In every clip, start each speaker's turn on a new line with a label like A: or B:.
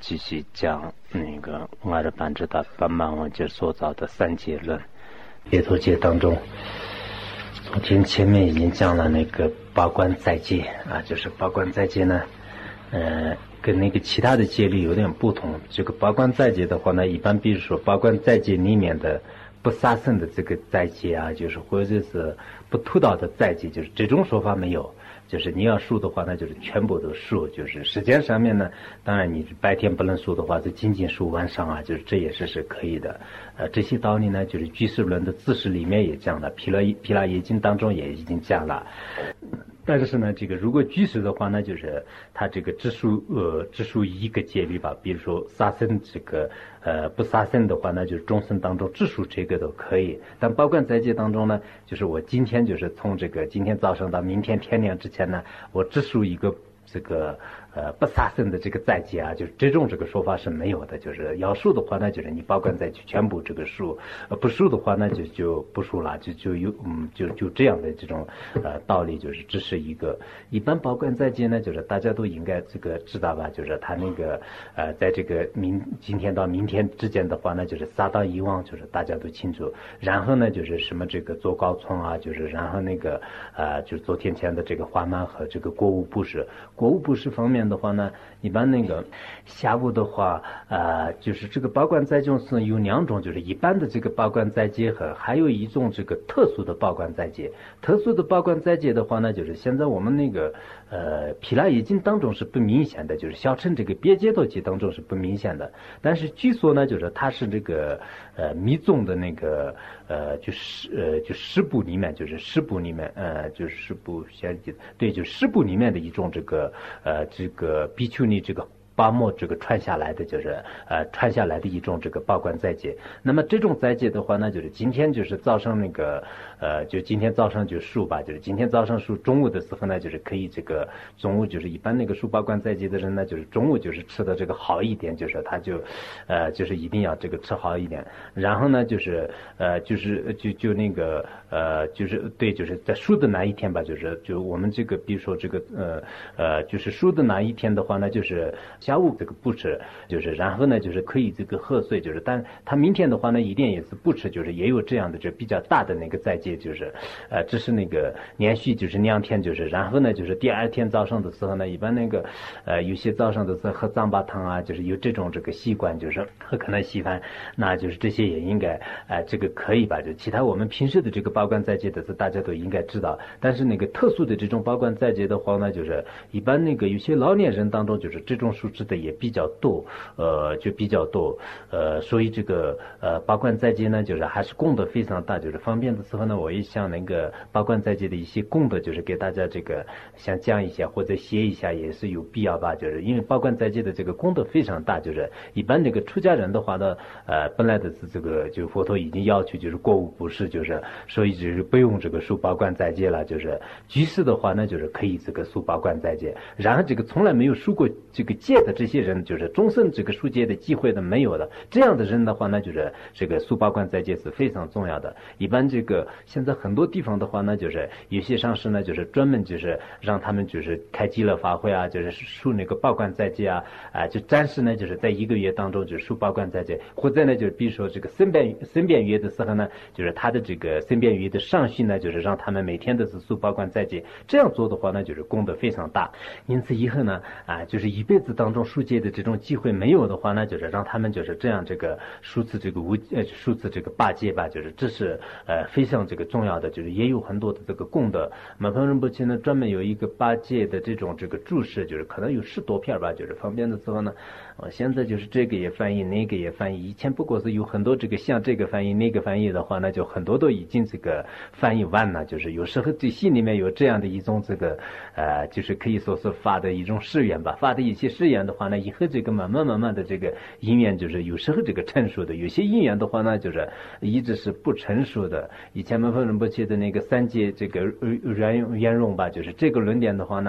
A: 继续讲那个阿尔班智达巴曼文杰所造的三界论。解脱界当中，昨天前面已经讲了那个八关斋戒啊，就是八关斋戒呢，跟那个其他的戒律有点不同。这个八关斋戒的话呢，一般比如说八关斋戒里面的不杀生的这个斋戒啊，就是或者是不屠刀的斋戒，就是这种说法没有。就是你要数的话呢，就是全部都数，就是时间上面呢，当然你白天不能数的话，就仅仅数晚上啊，就是这也是可以的。这些道理呢，就是居士论的自识里面也讲了，毗拉耶经当中也已经讲了。但是呢，这个如果居士的话呢，就是他这个只数一个戒律吧，比如说杀生这个不杀生的话呢，就是众生当中只数这个都可以。但八关斋戒当中呢，就是我今天就是从这个今天早上到明天天亮之前呢，我只数一个这个不杀生的这个斋戒啊，就是这个说法是没有的。就是要数的话呢，就是你八关斋戒全部这个数，不数的话呢就不数了，就这样的这种道理，就是这是一个一般八关斋戒呢，就是大家都应该这个知道吧，就是他那个在这个今天到明天之间的话呢，就是撒到遗忘，就是大家都清楚。然后呢，就是什么这个做高村啊，就是然后那个就是昨天前的这个花曼和这个国务布施方面的话呢，一般那个下午的话就是这个八关斋戒是有两种，就是一般的这个八关斋戒和还有一种这个特殊的八关斋戒。特殊的八关斋戒的话呢，就是现在我们那个毗拉耶经当中是不明显的，就是小乘这个别解脱戒当中是不明显的。但是据说呢，就是它是这个密宗的那个就十部里面，就是十部里面就是十部对，就十部里面的一种这个比丘尼这个巴莫这个传下来的，就是传下来的一种这个八关斋戒。那么这种斋戒的话呢，就是今天就是早上那个就今天早上就数吧，就是今天早上数，中午的时候呢，就是可以这个中午就是一般那个数八关斋戒的人呢，就是中午就是吃的这个好一点，就是他就是一定要这个吃好一点。然后呢，就是就那个就是对，就是在数的那一天吧，就我们这个比如说这个就是数的那一天的话呢，就是下午这个不吃，就是然后呢就是可以这个喝水，就是但他明天的话呢一定也是不吃，就是也有这样的就比较大的那个斋戒，就是这是那个连续就是2天，就是然后呢就是第二天早上的时候呢，一般那个有些早上的时候喝藏巴汤啊，就是有这种这个习惯，就是喝可能稀饭，那就是这些也应该这个可以吧，就其他我们平时的这个八关斋戒的是大家都应该知道。但是那个特殊的这种八关斋戒的话呢，就是一般那个有些老年人当中就是这种数值的也比较多，就比较多，所以这个八关斋戒呢，就是还是功德非常大。就是方便的时候呢，我也想那个八关斋戒的一些功德，就是给大家这个想讲一下或者写一下，也是有必要吧。就是因为八关斋戒的这个功德非常大，就是一般那个出家人的话呢，本来的是这个就佛陀已经要求就是过午不食，就是所以就是不用这个数八关斋戒了。就是居士的话呢，就是可以这个数八关斋戒。然后这个从来没有数过这个戒的这些人，就是终身这个数戒的机会的没有的，这样的人的话呢，就是这个数八关斋戒是非常重要的。一般这个现在很多地方的话呢，就是有些上师呢，就是专门就是让他们就是开极乐法会啊，就是数那个八关斋戒啊，就暂时呢就是在1个月当中就数八关斋戒，或者呢就是比如说这个申辩月的时候呢，就是他的这个申辩月的上序呢，就是让他们每天都是数八关斋戒，这样做的话呢，就是功德非常大。因此以后呢就是一辈子当中数戒的这种机会没有的话呢，就是让他们就是这样这个数次这个数次这个八戒吧，就是这是非常这个重要的，就是也有很多的这个功德。马峰仁波切呢专门有一个八戒的这种这个注释，就是可能有10多篇吧，就是方便的时候呢，现在就是这个也翻译，那个也翻译。以前不过是有很多这个像这个翻译那个翻译的话呢，就很多都已经这个翻译完了。就是有时候这心里面有这样的一种这个就是可以说是发的一种誓愿吧，发的一些誓愿的话呢，以后这个慢慢的这个因缘就是有时候这个成熟的，有些因缘的话呢，就是一直是不成熟的。以前马峰仁波切的那个三界这个圆融吧，就是这个论点的话呢，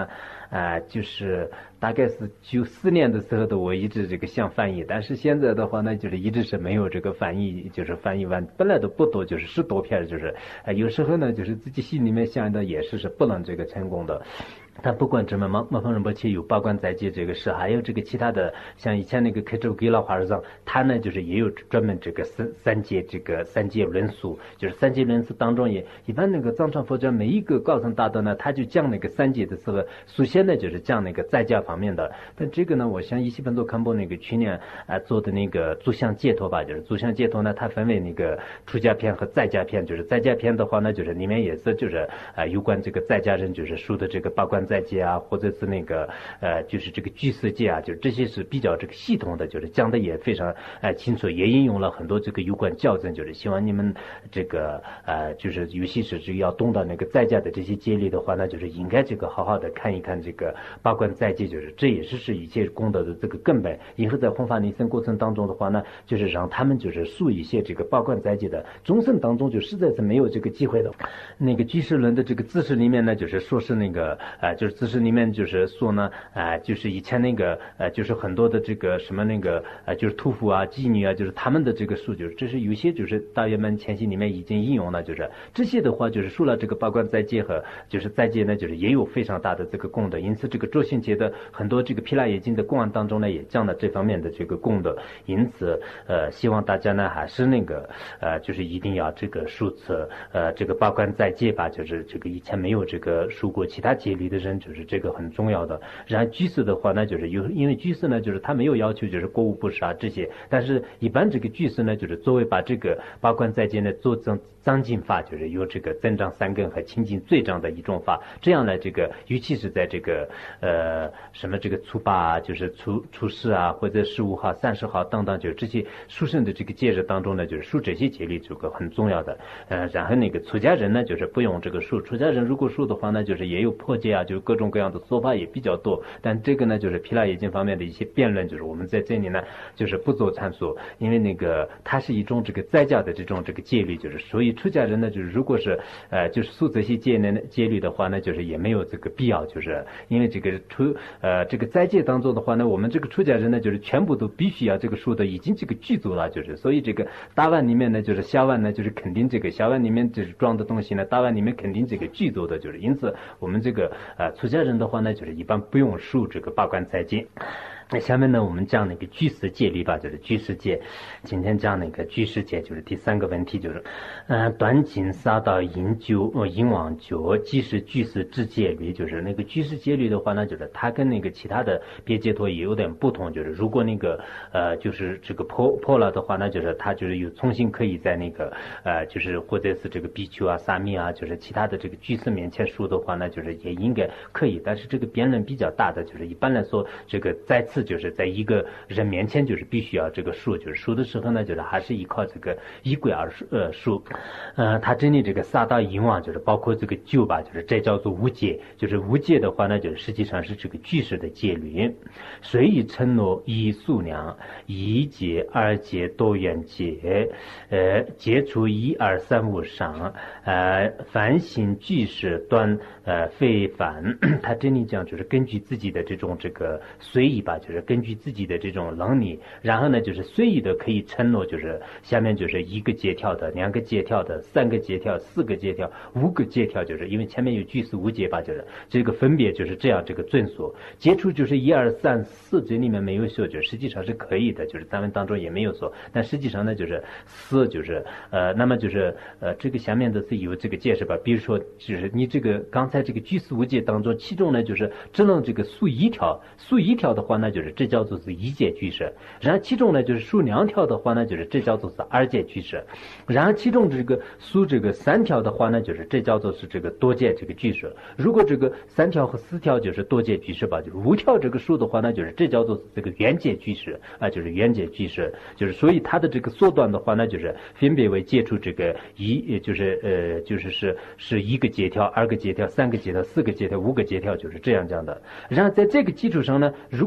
A: 就是大概是94年的时候的我一直这个想翻译，但是现在的话呢，就是一直是没有这个翻译，就是翻译完本来都不多，就是10多篇，就是有时候呢，就是自己心里面想的也是不能这个成功的。但不管这么莫方仁波切有八关斋戒这个事，还有这个其他的，像以前那个克州给老和尚，他呢就是也有专门这个三戒这个三戒论述，就是三戒论述当中也一般那个藏传佛教每一个高僧大德呢，他就讲那个三戒的时候，首先呢就是讲那个在家方面的。但这个呢，我像一西本座堪布那个去年做的那个足相解脱吧，就是足相解脱呢，它分为那个出家篇和在家篇，就是在家篇的话呢，就是里面也是就是有关这个在家人就是说的这个八关斋戒啊，或者是那个就是这个居士戒啊，就是这些是比较这个系统的，就是讲的也非常清楚，也引用了很多这个有关教证，就是希望你们这个就是尤其是这个要懂到那个在家的这些戒律的话呢，就是应该这个好好的看一看这个八关斋戒，就是这也是一切功德的这个根本。以后在弘法利生过程当中的话呢，就是让他们就是述一些这个八关斋戒的众生当中就实在是没有这个机会的。那个居士论的这个知识里面呢，就是说是那个就是知识里面就是说呢就是以前那个就是很多的这个什么那个就是屠夫啊妓女啊，就是他们的这个数据，这是有些就是大圆满前行里面已经应用了，就是这些的话就是说了这个八关斋戒和就是斋戒呢，就是也有非常大的这个功德，因此这个周信节的很多这个毗拉耶经的公案当中呢，也讲了这方面的这个功德，因此希望大家呢还是那个就是一定要这个数次这个八关斋戒吧，就是这个以前没有这个数过其他戒律的人，就是这个很重要的。然后居士的话呢，就是因为居士呢，就是他没有要求就是过午不食啊这些，但是一般这个居士呢，就是作为把这个八关斋戒呢做增进法，就是有这个增长三根和清净罪障的一种法，这样呢这个尤其是在这个什么这个初八啊，就是初四啊，或者15号、30号等等，就是这些殊胜的这个节日当中呢，就是数这些戒律这个很重要的。然后那个出家人呢，就是不用这个数，出家人如果数的话呢，就是也有破戒啊，就是各种各样的说法也比较多。但这个呢，就是毗拉耶经方面的一些辩论，就是我们在这里呢，就是不做阐述，因为那个它是一种这个在家的这种这个戒律，就是所以出家人呢，就是如果是就是数这些戒律的话呢，就是也没有这个必要，就是因为这个这个斋戒当中的话呢，我们这个出家人呢，就是全部都必须要这个数的已经这个具足了，就是所以这个大碗里面呢，就是小碗呢，就是肯定这个小碗里面就是装的东西呢，大碗里面肯定这个具足的，就是因此我们这个出家人的话呢，就是一般不用数这个八关斋戒。那下面呢，我们讲那个居士戒律吧，就是居士戒。今天讲那个居士戒，就是第3个问题，就是断尽杀盗淫妄酒，即是居士之戒律。就是那个居士戒律的话呢，就是它跟那个其他的别解脱也有点不同，就是如果那个就是这个破了的话呢，就是它就是有重新可以在那个就是或者是这个比丘啊、沙弥啊，就是其他的这个居士面前说的话呢，就是也应该可以。但是这个辩论比较大的，就是一般来说，这个再次就是在一个人面前就是必须要这个数，就是数的时候呢，就是还是依靠这个仪轨而数。他这里这个杀盗淫妄，就是包括这个酒吧，就是这叫做无戒。就是无戒的话呢，就是实际上是这个居士的戒律。虽以承诺一数量，一戒、二戒、多元戒，戒除1、2、3、5上，凡行居士断非凡。他这里讲就是根据自己的这种这个随意吧，就是根据自己的这种能力，然后呢就是随意的可以承诺，就是下面就是1个戒条的、2个戒条的、3个戒条、4个戒条、5个戒条，就是因为前面有居士无戒吧，就是这个分别就是这样这个遵守。接触就是1、2、3、4这里面没有说，就实际上是可以的，就是咱们当中也没有说，但实际上呢就是4就是那么就是这个下面的是有这个解释吧，比如说就是你这个刚才这个居士无戒当中，其中呢就是只能这个数1条的话呢，就是这叫做是1戒居士，然后其中呢就是数2条的话呢，就是这叫做是2戒居士，然后其中这个数这个3条的话呢，就是这叫做是这个多戒这个居士。如果这个3条和4条就是多戒居士吧，就是5条这个数的话呢，就是这叫做这个缘戒居士啊，就是缘戒居士，就是所以它的这个缩短的话呢，就是分别为接触这个就是是1个戒条、2个戒条、3个戒条、4个戒条、5个戒条，就是这样讲的。然后在这个基础上呢，如果你这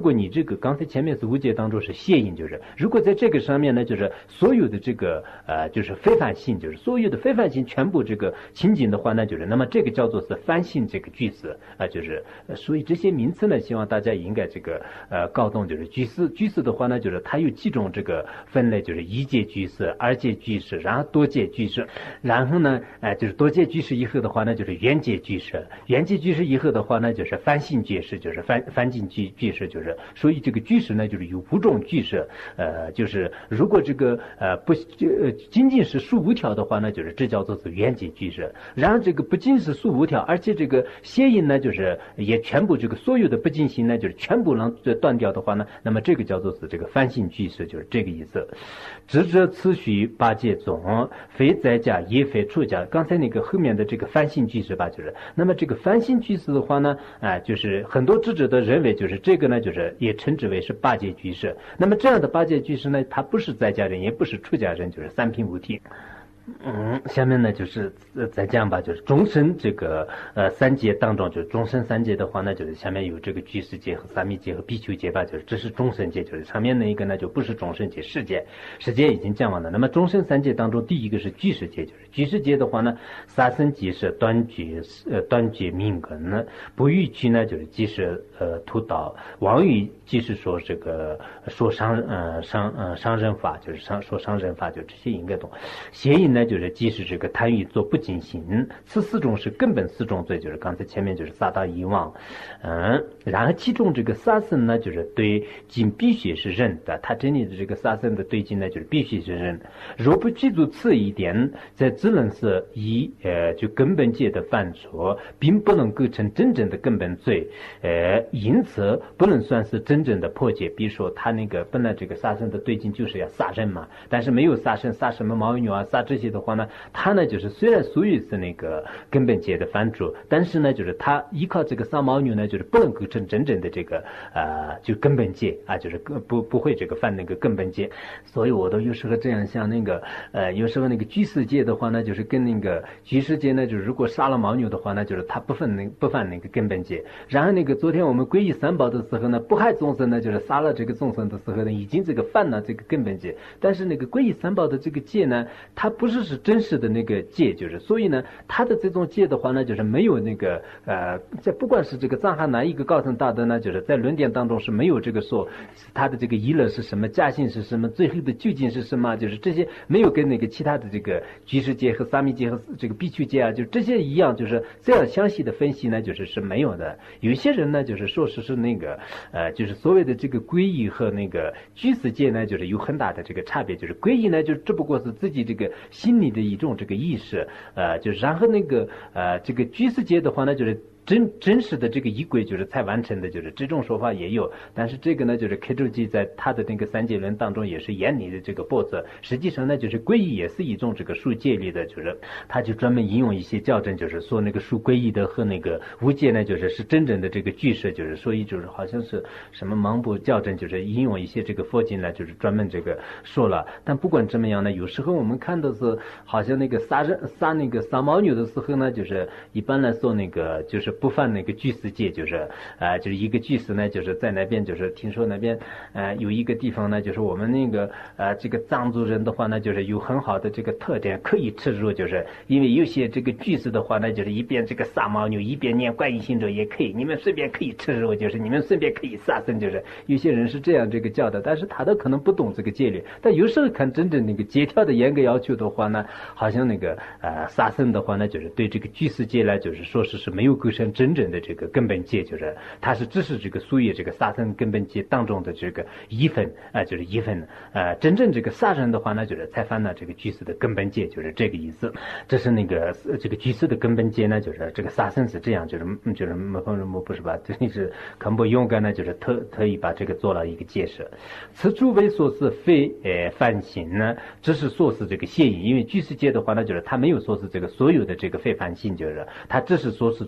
A: 这个刚才前面是无界当中是谢隐，就是如果在这个上面呢，就是所有的这个就是非凡性，就是所有的非凡性全部这个情景的话呢，就是那么这个叫做是凡性这个句式就是所以这些名词呢，希望大家也应该这个搞懂，就是句式的话呢，就是它有几种这个分类，就是一界句式、二界句式，然后多界句式，然后呢就是多界句式以后的话呢，就是圆界句式，圆界句式以后的话呢，就是凡性句式，就是凡境句式，就是所以这个句式呢，就是有5种句式，就是如果这个不仅仅是数无条的话呢，就是这叫做是圆界句式，然后这个不仅是数无条，而且这个谐音呢，就是也全部这个所有的不尽心呢，就是全部能断掉的话呢，那么这个叫做是这个凡性句式，就是这个意思。知者此须八戒种，非在家也非出家。刚才那个后面的这个凡性句式吧，就是那么这个凡性句式的话呢，就是很多智者的认为就是这个呢，就是也称之为是八戒句式。那么这样的八戒句式呢，它不是在家人，也不是出家人，就是三品五体。下面呢就是再讲吧，就是终身这个三界当中，就是终身三界的话呢，就是下面有这个居士界和沙弥界和比丘界吧，就是这是终身界，就是上面那一个呢就不是终身界，世界已经讲完了。那么终身三界当中，第一个是居士界，就是居士界的话呢，沙僧即是断绝命根呢，不欲居呢就是即是屠刀，妄语即是说这个说伤人法，就是说伤人法，就这些应该懂。邪淫呢就是即是这个贪欲做不净行，此4种是根本4种罪，就是刚才前面就是撒大遗忘，然后其中这个沙僧呢就是对经必须是认的，他这里的这个沙僧的对经呢就是必须是认，若不记住此一点，在只能是就根本界的犯错，并不能构成真正的根本罪，因此不能算是真正的破解。比如说他那个本来这个沙僧的对经就是要杀人嘛，但是没有杀生，杀什么牦牛啊，杀这些的话呢，他呢就是虽然属于是那个根本界的犯错，但是呢就是他依靠这个杀牦牛呢，就是不能构成真正的这个就根本界就是不会这个犯那个根本界。所以我都有时候这样想，那个有时候那个居士界的话呢，就是跟那个居士界呢，就是如果杀了牦牛的话呢，就是他不犯那个根本界。然后那个昨天我们皈依三宝的时候呢，不害众生呢，就是杀了这个众生的时候呢，已经这个犯了这个根本界。但是那个皈依三宝的这个戒呢，它不是真实的那个戒，就是所以呢，它的这种戒的话呢，就是没有那个在不管是这个藏汉哪一个高僧大德呢，就是在论点当中是没有这个说他的这个依乐是什么，家性是什么，最后的究竟是什么，就是这些没有跟那个其他的这个居士戒和沙弥戒和这个比丘戒就这些一样，就是这样详细的分析呢，就是没有的。有些人呢，就是说是那个就是所谓的这个皈依和那个居士戒呢，就是有很大的这个差别。就是皈依呢，就只不过是自己这个心里的一种这个意识，就是然后那个这个居士戒的话呢，就是真实的这个仪轨就是才完成的，就是这种说法也有，但是这个呢，就是开州记在他的那个三戒论当中也是严厉的这个驳斥。实际上呢，就是皈依也是一种这个属戒律的，就是他就专门引用一些教证，就是说那个属皈依的和那个无戒呢，就是真正的这个具摄，就是所以就是好像是什么盲部教证，就是引用一些这个佛经呢，就是专门这个说了。但不管怎么样呢，有时候我们看的是好像那个杀牦牛的时候呢，就是一般来说那个就是不犯那个居士戒，就是就是一个居士呢，就是在那边就是听说那边有一个地方呢，就是我们那个这个藏族人的话呢，就是有很好的这个特点，可以吃肉，就是因为有些这个居士的话呢，就是一边这个杀牦牛，一边念观音心咒也可以，你们随便可以吃肉，就是你们随便可以杀生，就是有些人是这样这个教的，但是他的可能不懂这个戒律，但有时候看真正那个戒条的严格要求的话呢，好像那个杀生的话呢，就是对这个居士戒来就是说是没有构成真正的这个根本戒，就是它是只是这个属于这个杀生根本戒当中的这个一分就是一分真正这个杀人的话呢，就是才犯了这个居士的根本戒，就是这个意思。这是那个这个居士的根本戒呢，就是这个杀生是这样，就是不是吧？这里是肯不勇敢呢，就是特意把这个做了一个解释。此处为说是非犯行呢，只是说是这个邪淫，因为居士戒的话呢，就是他没有说是这个所有的这个非犯行，就是他只是说是这个邪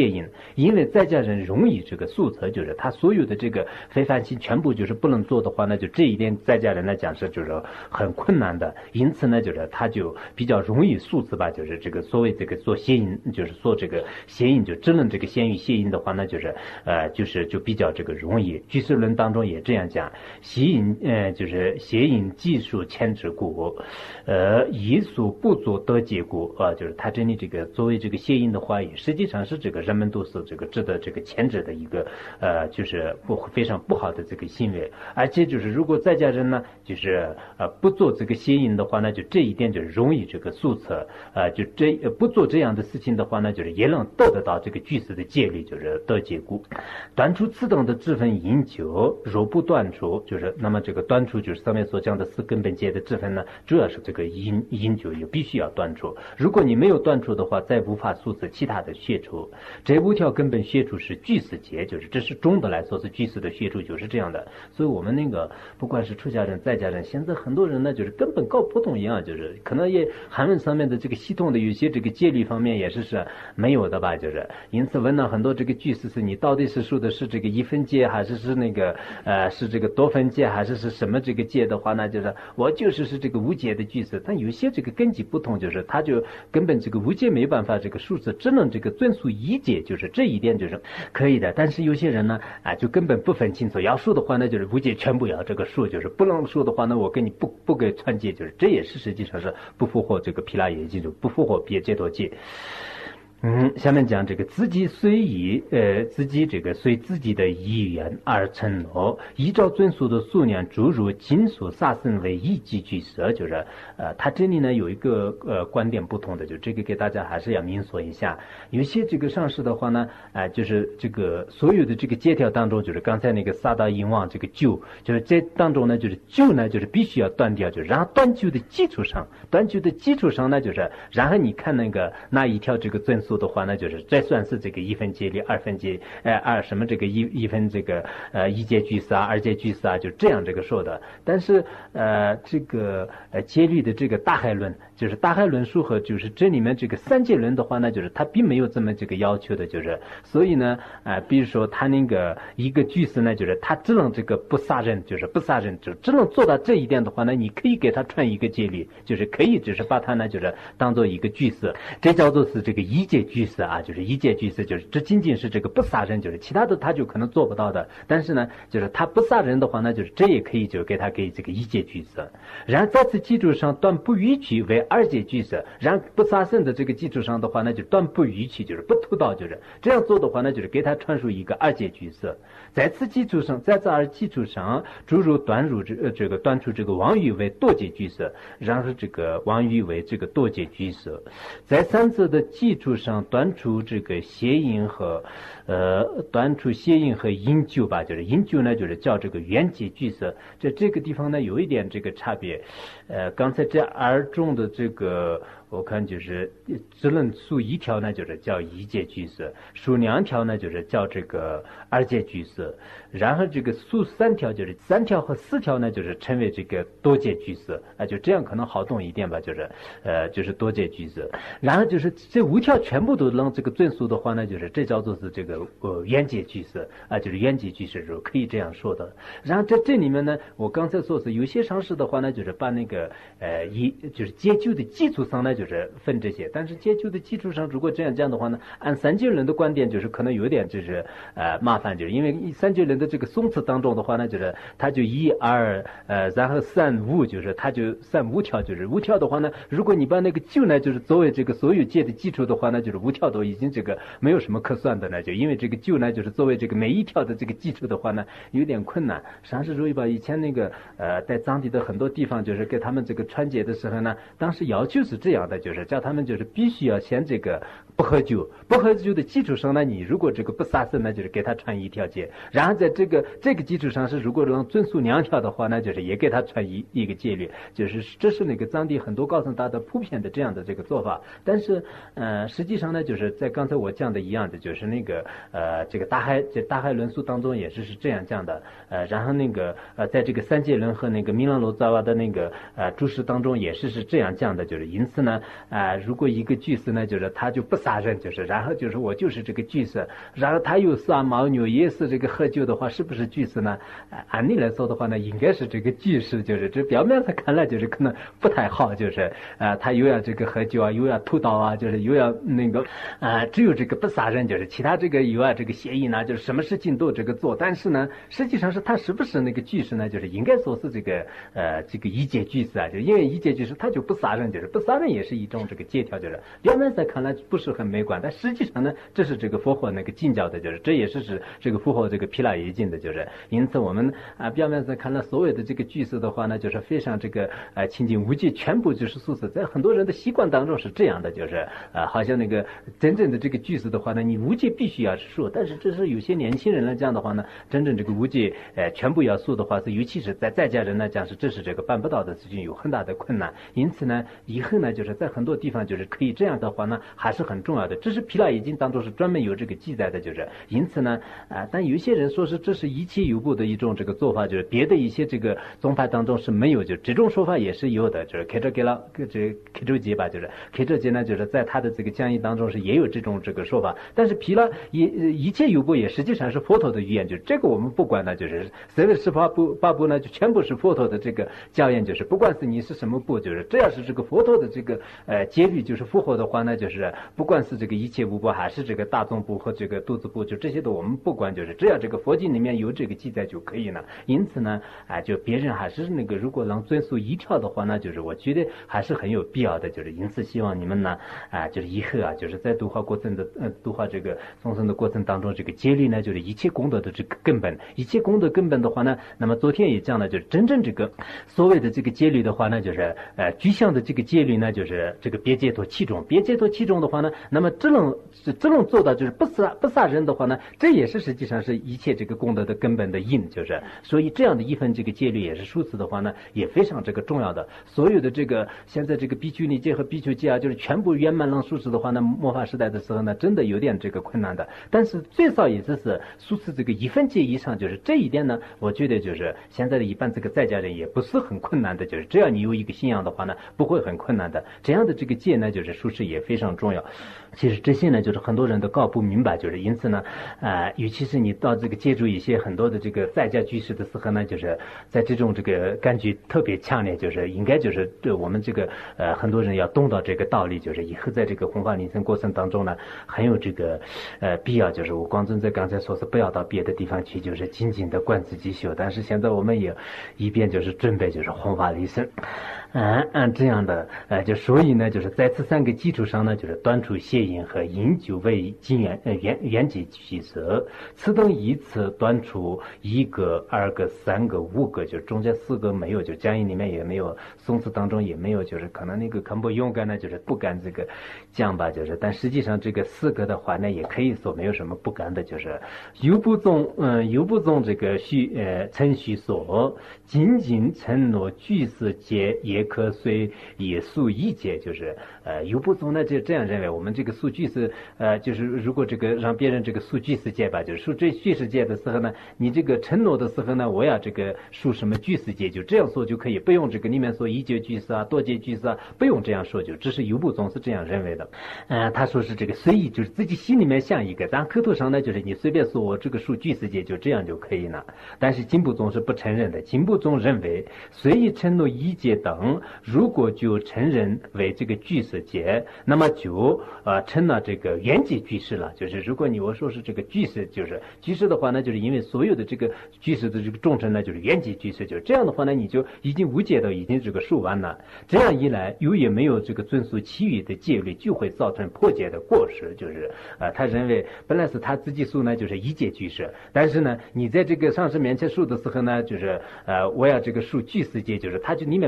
A: 淫，因为在家人容易这个宿厕，就是他所有的这个非凡行全部就是不能做的话，那就这一点在家人来讲是就是很困难的，因此呢，就是他就比较容易宿厕吧，就是这个所谓这个做邪淫，就是做这个邪淫，就只能这个先于邪淫的话，那就是就比较这个容易。居士论当中也这样讲，邪淫就是邪淫技术牵制故，遗俗不足得结故就是他这里这个作为这个邪淫的话，也实际上是这个人们都是这个值得这个牵制的一个就是非常不好的这个行为，而且就是如果在家人呢，就是不做这个邪淫的话，那就这一点就容易这个宿厕，就不做这样的事情的话呢，就是也能得到这个居士的戒律，就是得结故。断除此等的支分饮酒，若不断除，就是那么这个断除就是上面所讲的四根本戒的支分呢，主要是这个饮酒也必须要断除。如果你没有断除的话，再无法宿舍其他的血除。这五条根本血除是居士戒，就是这是中的来说是居士的血除就是这样的。所以我们那个不管是出家人在家人，现在很多人呢就是根本搞不懂一样，就是可能也韩文上面的这个系统的有些这个戒律方面也是没有的吧，就是因此问到很多这个居士是你到底是说的是这个一分戒还是那个是这个多分戒还是什么这个戒的话呢，就是我就是这个无戒的居士，但有些这个根基不同，就是他就根本这个无戒没办法这个数字，只能这个遵守一戒，就是这一点就是可以的。但是有些人呢就根本不分清楚，要说的话呢就是无戒全部要这个数，就是不能说的话呢我跟你不给传戒，就是这也是实际上是不符合这个毗拉耶戒，就不符合别解脱戒。下面讲这个自己随意，自己这个随自己的意愿而承诺，依照遵守的数量诸如金属杀生为一级居舍，就是他这里呢有一个观点不同的，就这个给大家还是要明说一下。有些这个上师的话呢，就是这个所有的这个戒条当中，就是刚才那个杀盗淫妄这个酒，就是这当中呢，就是酒呢就是必须要断掉，就是然后断酒的基础上呢，就是然后你看那个那一条这个遵守的话呢，就是这算是这个一分戒律，二分戒什么这个一分这个一戒居士二戒居士就这样这个说的。但是这个戒律的这个大海论，就是大海论述和就是这里面这个三戒论的话呢，就是他并没有这么这个要求的，就是所以呢比如说他那个一个居士呢，就是他只能这个不杀人，就是不杀人，就只能做到这一点的话呢，你可以给他传一个戒律，就是可以只是把他呢就是当做一个居士，这叫做是这个一戒居士就是一戒居士，就是这仅仅是这个不杀人，就是其他的他就可能做不到的。但是呢，就是他不杀人的话呢，就是这也可以就给这个一戒居士。然后在此基础上断不逾矩为二戒居士，然后不杀生的这个基础上的话呢，就断不逾矩，就是不偷盗，就是这样做的话呢，就是给他传输一个二戒居士。在此基础上，在这二基础上，诸如断入这个断除这个妄语为堕戒居士，然后这个妄语为这个堕戒居士。在三者的基础上断除这个邪淫和断除邪淫和饮酒吧，就是饮酒呢就是叫这个缘戒居士。这个地方呢有一点这个差别，刚才这二种的这个我看就是只能数一条呢就是叫一戒居士，数两条呢就是叫这个二戒居士，然后这个数三条就是三条和四条呢就是称为这个多戒居士就这样可能好懂一点吧，就是多戒居士。然后就是这五条全部都能这个遵守的话呢，就是这叫做是这个缘戒居士就是缘戒居士可以这样说的。然后这里面呢，我刚才说是有些上师的话呢，就是把那个就是戒酒的基础上呢就是分这些，但是戒酒的基础上如果这样讲的话呢，按三戒论的观点就是可能有点就是麻烦，就是因为三戒论的这个颂词当中的话呢，就是它就一二然后三五，就是它就三五条，就是五条的话呢，如果你把那个酒呢就是作为这个所有戒的基础的话呢，就是五条都已经这个没有什么可算的呢，就因为这个酒呢就是作为这个每一条的这个基础的话呢有点困难。上师如意吧以前那个在藏地的很多地方就是给他们这个传戒的时候呢，当时要求是这样的，就是叫他们就是必须要先这个不喝酒，不喝酒的基础上呢，你如果这个不杀生呢，就是给他传一条戒，然后在这个基础上是如果能遵守两条的话呢，就是也给他传一个戒律，就是这是那个藏地很多高僧大德普遍的这样的这个做法。但是实际上呢，就是在刚才我讲的一样的，就是那个这个大海论述当中也是这样讲的，然后那个在这个三界论和那个米兰罗扎瓦的那个注释当中也是这样讲的，就是因此呢如果一个居士呢就是他就不杀人，就是然后就是我就是这个居士，然后他又杀牦牛也是这个喝酒的话，是不是居士呢？按理来说的话呢，应该是这个居士，就是这表面上看来就是可能不太好，就是他又要这个喝酒啊，又要屠刀啊，就是又要那个只有这个不杀人，就是其他这个又要这个邪淫呢，就是什么事情都这个做，但是呢实际上是他是不是那个居士呢？就是应该说是这个一戒居士啊，就因为一戒居士他就不杀人，就是不杀人也是一种这个戒条，就是表面上看来不是很美观，但实际上呢这是这个符合那个禁教的，就是这也是这个符合这个毗拉耶经的，就是因此我们表面上看了所有的这个居士的话呢，就是非常这个清净无戒，全部就是素食，在很多人的习惯当中是这样的，就是好像那个真正的这个居士的话呢，你无戒必须要素，但是这是有些年轻人来讲的话呢，真正这个无戒全部要素的话，是尤其是在家人来讲是这是这个办不到的事情，有很大的困难。因此呢，以后呢就是在很多地方就是可以这样的话呢，还是很重要的。这是毗拉耶经当中是专门有这个记载的，就是因此呢但有些人说是这是一切有部的一种这个做法，就是别的一些这个宗派当中是没有，就这种说法也是有的，就是开州节吧，就是开州节呢，就是在他的这个讲义当中是也有这种这个说法，但是毗拉一切有部也实际上是佛陀的语言，就是这个我们不管的，就是所谓十八部呢，就全部是佛陀的这个教言，就是不管是你是什么部，就是只要是这个佛陀的这个戒律就是符合的话呢，就是不管是这个一切无部还是这个大众部和这个肚子部，就这些的我们不管，就是只要这个佛经里面有这个记载就可以了。因此呢就别人还是那个如果能遵守一条的话呢，就是我觉得还是很有必要的，就是因此希望你们呢就是以后就是在度化过程的度化这个众生的过程当中，这个戒律呢就是一切功德的这个根本，一切功德根本的话呢，那么昨天也讲了，就是真正这个所谓的这个戒律的话呢，就是具象的这个戒律呢，就是这个别解脱七种，别解脱七种的话呢，那么这种做到就是不杀人的话呢，这也是实际上是一切这个功德的根本的因，就是所以这样的一份这个戒律也是数次的话呢，也非常这个重要的。所有的这个现在这个比丘尼戒和比丘戒啊，就是全部圆满能数次的话呢，末法时代的时候呢，真的有点这个困难的，但是最少也是数次这个一分戒以上，就是这一点呢，我觉得就是现在的一般这个在家人也不是很困难的，就是只要你有一个信仰的话呢，不会很困难的。这样的这个戒呢，就是数次也非常重要。其实这些呢，就是很多人都搞不明白，就是因此呢，尤其是你到这个接触一些很多的这个在家居士的时候呢，就是在这种这个感觉特别强烈，就是应该就是对我们这个很多人要懂到这个道理，就是以后在这个弘法利生过程当中呢，很有这个必要，就是我光尊在刚才说是不要到别的地方去，就是紧紧的观自己修，但是现在我们也一边就是准备就是弘法利生。这样的就所以呢，就是在这三个基础上呢，就是断除邪淫和饮酒为禁缘起取舍，此等依次断除一个、二个、三个、五个，就中间四个没有，就讲义里面也没有，宋词当中也没有，就是可能那个肯不勇敢呢，就是不敢这个讲吧，就是但实际上这个四个的话呢，也可以说没有什么不敢的，就是有不宗这个承许所，仅仅承诺具事戒也可随也速一戒，就是有不宗呢就这样认为，我们这个速具是就是如果这个让别人这个速具事戒吧，就是速这具事戒的时候呢，你这个承诺的时候呢，我要这个速什么具事戒，就这样说就可以，不用这个里面说一戒具事啊、多戒具事啊，不用这样说，就只是有不宗是这样认为的。他说是这个随意，就是自己心里面想一个，但口头上呢就是你随便说我这个速具事戒就这样就可以了。但是经部宗是不承认的，经部宗认为随意承诺一戒等，如果就承认为这个具事戒，那么就成了这个缘起具事了。就是如果我说是这个具事，就是具事的话呢，就是因为所有的这个具事的这个众生呢，就是缘起具事，就是这样的话呢，你就已经无戒的已经这个受完了。这样一来，也没有这个遵守其余的戒律，就会造成破戒的过失。就是他认为本来是他自己受呢，就是一戒具事，但是呢，你在这个上师面前受的时候呢，就是我要这个受具事戒，就是他就里面没有分清。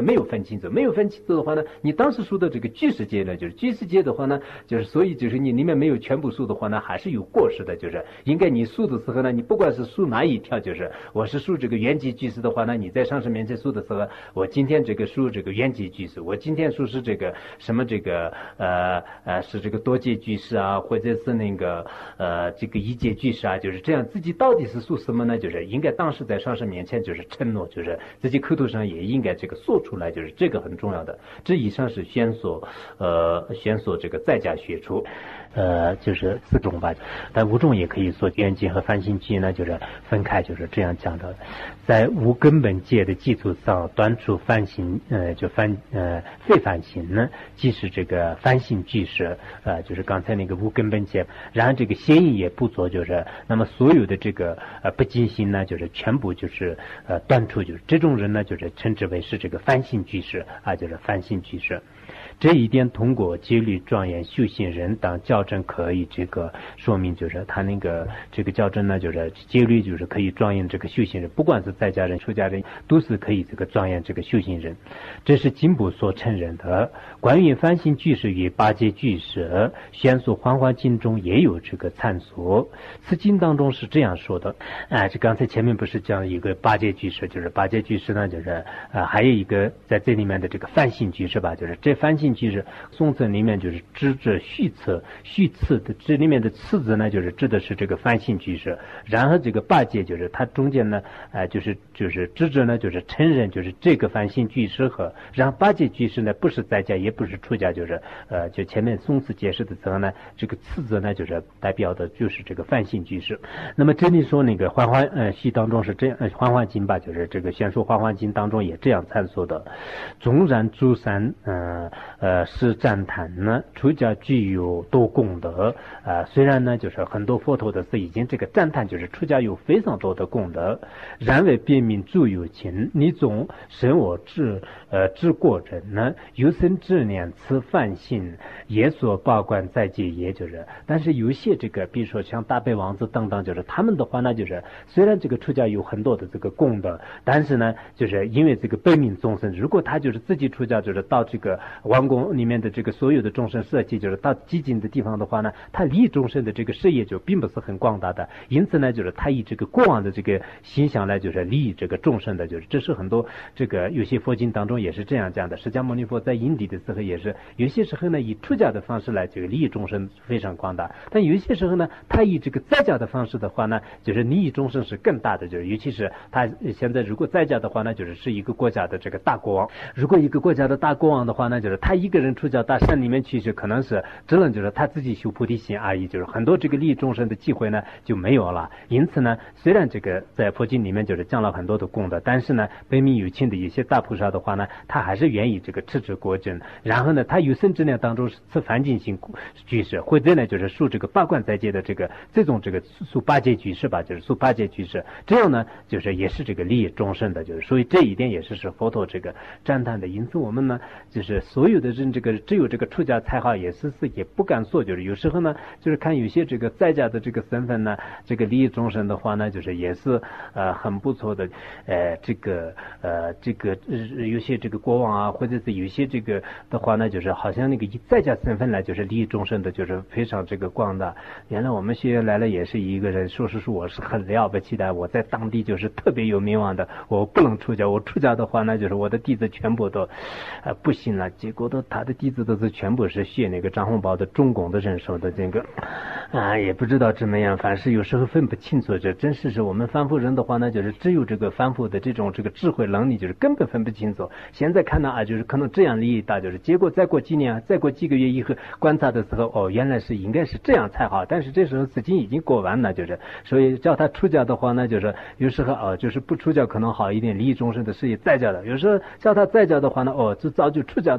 A: 清楚，没有分清楚的话呢，你当时说的这个居士戒呢，就是居士戒的话呢，就是所以就是你里面没有全部数的话呢，还是有过失的，就是应该你数的时候呢，你不管是数哪一条，就是我是数这个原籍居士的话呢，你在上师面前数的时候，我今天这个数这个原籍居士，我今天数是这个什么这个是这个多界居士啊，或者是那个这个一界居士啊，就是这样，自己到底是数什么呢？就是应该当时在上师面前就是承诺，就是自己口头上也应该这个说出来，就是这个很重要的。这以上是宣说这个在家学处，就是4种吧，但5种也可以说原籍和翻新戒呢，就是分开，就是这样讲的。在无根本戒的基础上，断除翻新非翻新呢，即是这个翻新居士，就是刚才那个无根本戒。然后这个协议也不做，就是那么所有的这个不净心呢，就是全部就是断除，就是这种人呢，就是称之为是这个翻新居士啊，就是翻新居士。这一点通过戒律庄严修行人当校正可以这个说明，就是他那个这个校正呢，就是戒律就是可以庄严这个修行人，不管是在家人出家人都是可以这个庄严这个修行人，这是经部所承认的。关于翻新居士与八戒居士，宣说黄花经中也有这个参说，此经当中是这样说的这刚才前面不是讲一个八戒居士，就是八戒居士呢，就是还有一个在这里面的这个翻新居士吧，就是这翻新居士宋词里面就是指着续次的，这里面的次字呢，就是指的是这个翻新居士，然后这个八戒就是它中间呢就是指着呢，就是承认就是这个翻新居士和然后八戒居士呢不是在家也不是出家，就是就前面宋词解释的时候呢，这个次字呢就是代表的就是这个翻新居士。那么这里说那个《还花系当中是这样，《还花经》吧，就是这个宣说《还花经》当中也这样参说的。纵然诸善是赞叹呢，出家具有多功德虽然呢就是很多佛陀的是已经这个赞叹就是出家有非常多的功德，然为别名诸有情，你总生我智过人呢，有生之年此梵性也所报观在戒，也就是但是有些这个比如说像大悲王子等等，就是他们的话呢，就是虽然这个出家有很多的这个功德，但是呢就是因为这个悲悯众生，如果他就是自己出家，就是到这个王宫里面的这个所有的众生社稷，就是到极尽的地方的话呢，他利益众生的这个事业就并不是很广大的，因此呢就是他以这个过往的这个形象来就是利益这个众生的，就是这是很多这个有些佛经当中也是这样讲的。释迦牟尼佛在因地的时候也是有些时候呢以出家的方式来这个利益众生非常广大，但有些时候呢他以这个在家的方式的话呢，就是利益众生是更大的，就是尤其是他现在如果在家的话呢，就是一个国家的这个大国王，如果一个国家的大国王的话呢，就是他一个人出家到山里面去，是可能是只能就是他自己修菩提心而已，就是很多这个利益众生的机会呢就没有了。因此呢，虽然这个在佛经里面就是讲了很多的功德，但是呢悲悯有情的一些大菩萨的话呢，他还是愿意这个持之果真，然后呢他有生之年当中是梵净心居士，或者呢就是受这个八观在戒的这种这个受八戒居士吧，就是受八戒居士，这样呢就是也是这个利益众生的，就是所以这一点也是佛陀这个赞叹的。因此我们呢就是所有的人这个只有这个出家才好，也不敢说，就是有时候呢就是看有些这个在家的这个身份呢，这个利益众生的话呢，就是也是很不错的这个有些这个国王啊，或者是有些这个的话呢，就是好像那个以在家身份来就是利益众生的，就是非常这个广大。原来我们学院来了也是一个人说我是很了不起的，我在当地就是特别有名望的，我不能出家，我出家的话呢就是我的弟子全部都不行了，结果他的弟子都是全部是学那个张洪宝的中共的人手的这个也不知道怎么样，反正有时候分不清楚，这真是我们凡夫人的话呢，就是只有这个凡夫的这种这个智慧能力，就是根本分不清楚。现在看到就是可能这样利益大，就是结果再过几年再过几个月以后观察的时候，原来是应该是这样才好，但是这时候事情已经过完了，就是所以叫他出家的话呢，就是有时候就是不出家可能好一点，利益众生的事业在家的，有时候叫他在家的话呢，这早就出家的话好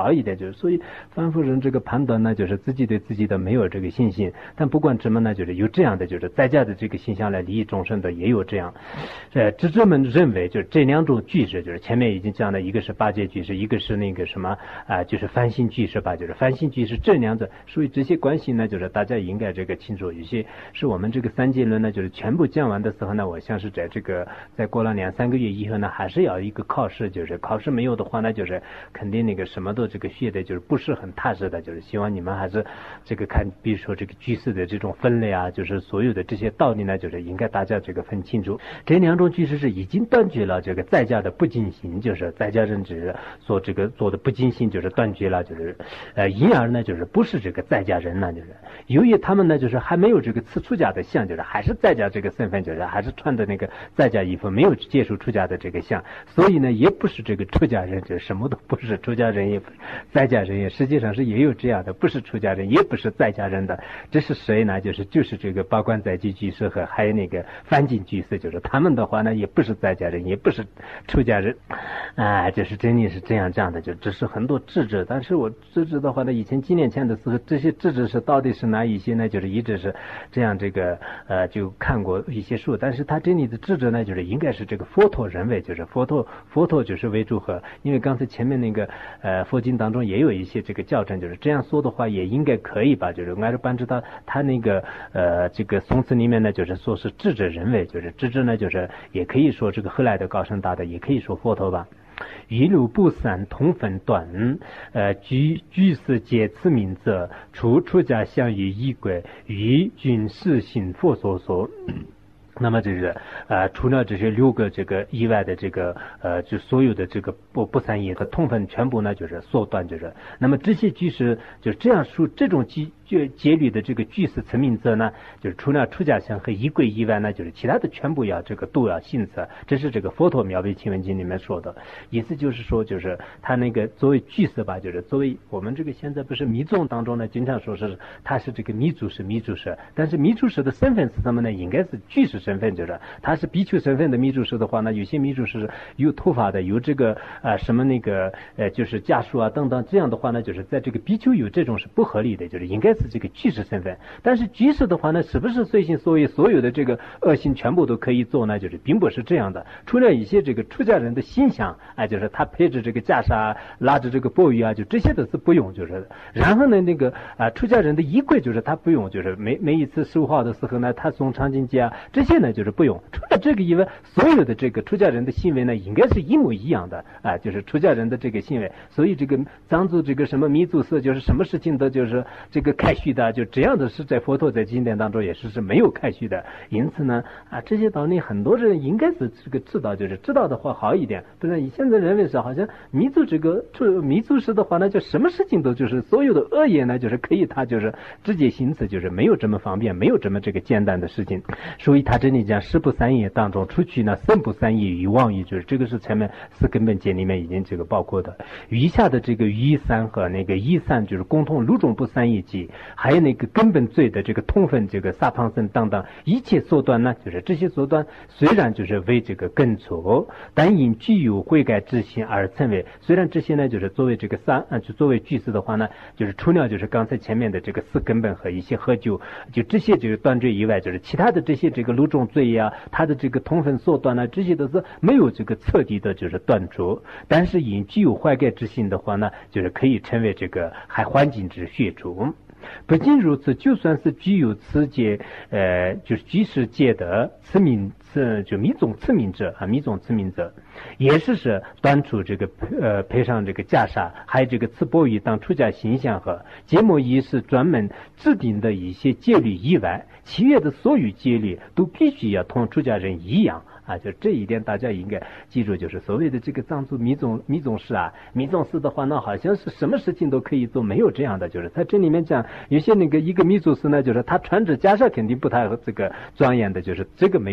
A: 好一点，就是所以凡夫人这个判断呢，就是自己对自己的没有这个信心，但不管怎么呢，就是有这样的就是在家的这个形象来利益众生的也有这样，智者们认为就是这两种句式，就是前面已经讲了，一个是八戒句式，一个是那个什么就是翻新句式吧，就是翻新句式这两者，所以这些关系呢，就是大家应该这个清楚，有些是我们这个三界论呢，就是全部讲完的时候呢，我像是在这个再过了2-3个月以后呢，还是要一个考试，就是考试没有的话呢，就是肯定那个什么都这个学的就是不是很踏实的，就是希望你们还是这个看，比如说这个句式的这种分类啊，就是所有的这些道理呢，就是应该大家这个分清楚。这两种句式是已经断绝了这个在家的不精行，就是在家人只做这个做的不精行，就是断绝了，就是因而呢，就是不是这个在家人呢，就是由于他们呢，就是还没有这个吃出家的相，就是还是在家这个身份，就是还是穿的那个在家衣服，没有接触出家的这个相，所以呢，也不是这个出家人，就是什么都不是，出家人也不是，在家人也实际上是也有这样的，不是出家人，也不是在家人的，这是谁呢？就是这个八关斋戒居士和还有那个翻净居士，就是他们的话呢，也不是在家人，也不是出家人，就是真的是这样的，就只是很多智者，但是我智者的话呢，以前几年前的时候，这些智者是到底是哪一些呢？就是一直是这样这个就看过一些书，但是他这里的智者呢，就是应该是这个佛陀认为，就是佛陀就是为主和，因为刚才前面那个佛经当中也有一些这个教证，就是这样说的话也应该可以吧，就是按照班知道他那个这个宋词里面呢，就是说是智者认为，就是智者呢，就是也可以说这个后来的高僧大德，也可以说佛陀吧。一路不散同分断，居士皆此名者，出家相于衣柜，于君士行佛所说。那么就是除了这些6个这个以外的这个就所有的这个不三业和通分全部呢就是缩短，就是那么这些句式就这样说，这种戒律的这个句式成名者呢，就是除了出家相和仪轨以外呢，就是其他的全部要这个都要信测，这是这个佛陀妙悲经文经里面说的，意思就是说，就是他那个作为句式吧，就是作为我们这个现在不是密宗当中呢，经常说是他是这个密祖师，但是密祖师的身份是什么呢？应该是句式身份，就是他是比丘身份的密祖师的话呢，有些密祖师有头发的，有这个什么那个就是家属啊等等，这样的话呢，就是在这个比丘有这种是不合理的，就是应该是这个居士身份。但是居士的话呢，是不是随心所欲所有的这个恶行全部都可以做呢？就是并不是这样的。除了一些这个出家人的心想，就是他配着这个袈裟，拉着这个钵盂啊，就这些都是不用，就是。然后呢，那个出家人的仪轨就是他不用，就是每一次守号的时候呢，他诵长经偈啊，这些呢就是不用。除了这个以外，所有的这个出家人的行为呢，应该是一模一样的就是出家人的这个行为。所以这个藏族这个什么弥祖寺，就是什么事情都就是这个开虚的，就这样的是在佛陀在经典当中也是没有开虚的。因此呢这些道理很多人应该是这个知道，就是知道的话好一点。不然现在认为是好像弥祖这个弥祖师的话呢，就什么事情都就是所有的恶业呢，就是可以他就是直接行持，就是没有这么方便，没有这么这个简单的事情。所以他这里讲十不三业当中，出去呢三不三业与妄业，就是这个是前面四根本戒里面已经这个包括的。余下的这个余三和那个一三就是共同六种不三业戒，还有那个根本罪的这个通分这个萨旁僧等等一切所断呢，就是这些所断虽然就是为这个根错，但因具有悔改之心而成为。虽然这些呢就是作为这个就作为句式的话呢，就是除了就是刚才前面的这个四根本和一些喝酒就这些这个断罪以外，就是其他的这些这个六种罪呀，它的这个通分所断呢，这些都是没有这个彻底的就是断除。但是因具有悔改之心的话呢，就是可以成为这个还环境之学主。不仅如此，就算是具有此戒就是居士戒的持名就密宗持名者密宗持名者也是端出这个配上这个袈裟，还有这个持钵盂当出家形象和戒摩仪是专门制定的一些戒律以外，其余的所有戒律都必须要同出家人一样就这一点大家应该记住，就是所谓的这个藏族密宗师密宗师的话呢，好像是什么事情都可以做，没有这样的。就是他这里面讲有些那个一个密宗师呢，就是他穿着袈裟肯定不太这个庄严的，就是这个没有这个要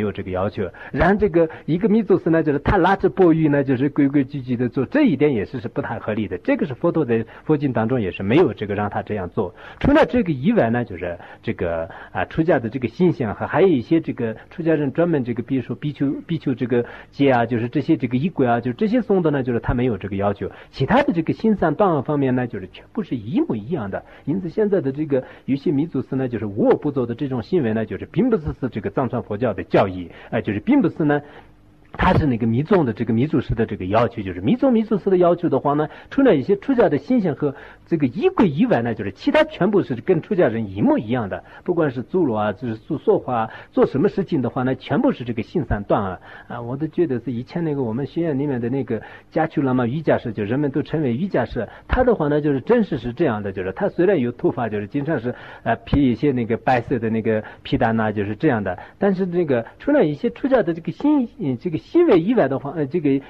B: 要求，让这个一个弥祖师呢，就是他拿着钵盂呢，就是规规矩矩的做，这一点也是不太合理的。这个是佛陀在佛经当中也是没有这个让他这样做。除了这个以外呢，就是这个出家的这个心想还有一些这个出家人专门这个比如说比丘这个戒啊，就是这些这个仪轨啊，就是这些颂的呢，就是他没有这个要求。其他的这个心散断方面呢，就是全部是一模一样的。因此现在的这个有些弥祖师呢，就是无我不走的这种行为呢，就是并不是这个藏传佛教的教义，就是并不是呢。他是那个密宗的这个弥祖师的这个要求，就是密祖师的要求的话呢，除了一些出家的心想和这个仪轨以外呢，就是其他全部是跟出家人一模一样的，不管是做罗啊，就是做说话，做什么事情的话呢，全部是这个心散断我都觉得是以前那个我们学院里面的那个加丘喇嘛瑜伽师，就人们都称为瑜伽师，他的话呢就是真实是这样的，就是他虽然有头发，就是经常是披一些那个白色的那个披单呐，就是这样的，但是这个除了一些出家的这个行为以外的话，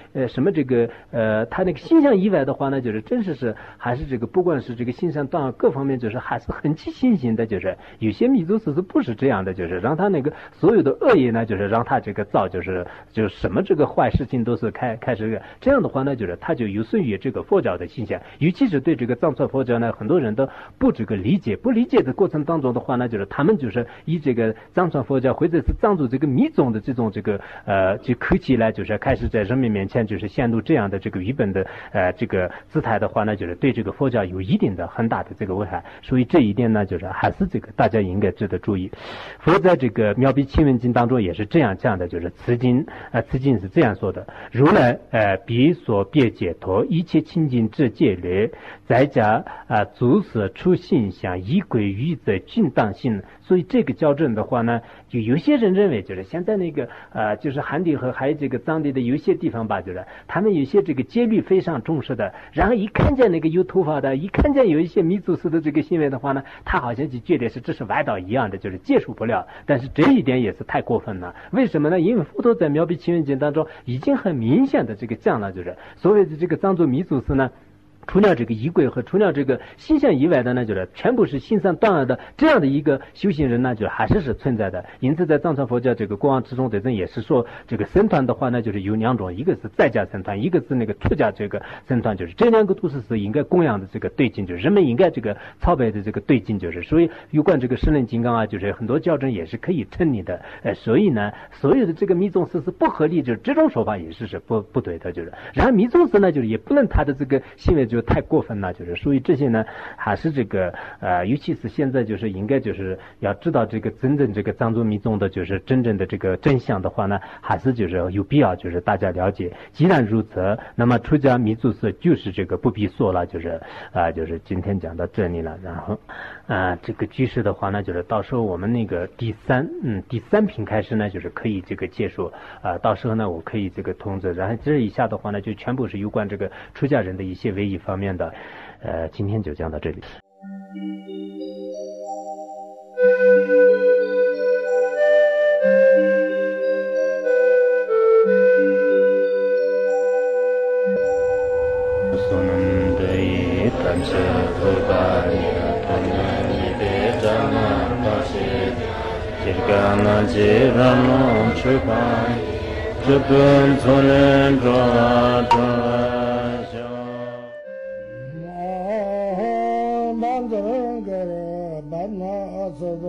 B: 他那个心象以外的话呢，就是真是还是这个不管是这个心上当各方面，就是还是很起信心的，就是有些弥祖师是不是这样的，就是让他那个所有的恶业呢，就是让他这个造，就是什么这个坏事情都是开始这样的话呢，就是他就有损于这个佛教的形象，尤其是对这个藏传佛教呢，很多人都不这个理解的过程当中的话呢，就是他们就是以这个藏传佛教或者是藏族这个密宗的这种这个就科技来就是开始在人民面前就是显露这样的这个愚笨的这个姿态的话呢，就是对这个佛教有一定的很大的这个危害，所以这一点呢，就是还是这个大家应该值得注意。佛在这个妙比清文经当中也是这样讲的，就是此经是这样说的：如来彼所别解脱，一切清净之戒律，在家足舍出性相，依归于则均当性。所以这个校正的话呢，就有些人认为就是现在那个就是汉地和还有这个藏地的有些地方吧，就是他们有些这个戒律非常重视的，然后一看见那个有头发的，一看见有一些弥祖师的这个行为的话呢，他好像就觉得是这是歪道一样的，就是接受不了。但是这一点也是太过分了。为什么呢？因为佛陀在妙比清文经当中已经很明显的这个讲了，就是所谓的这个藏族弥祖师呢，除了这个仪轨和除了这个心相以外的呢，就是全部是心散断了的这样的一个修行人呢，就还是存在的。因此在藏传佛教这个国王之中的人也是说，这个僧团的话呢，就是有两种，一个是在家僧团，一个是那个出家这个僧团，就是这两个都是应该供养的这个对境，就是人们应该这个朝拜的这个对境，就是所以有关这个十轮金刚啊，就是很多教证也是可以成立的。所以呢，所有的这个密宗师是不合理，就是这种说法也是不对的，就是然后密宗师呢，就是也不能他的这个行为就太过分了，就是所以这些呢，还是这个尤其是现在就是应该就是要知道这个真正这个藏族密宗的就是真正的这个真相的话呢，还是就是有必要就是大家了解。既然如此，那么出家弥祖师就是这个不必说了，就是就是今天讲到这里了。然后这个居士的话呢，就是到时候我们那个第三品开始呢，就是可以这个结束到时候呢我可以这个通知，然后这以下的话呢就全部是有关这个出家人的一些唯一方面的。今天就讲到这里。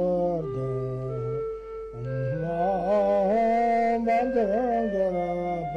C: Mandarangara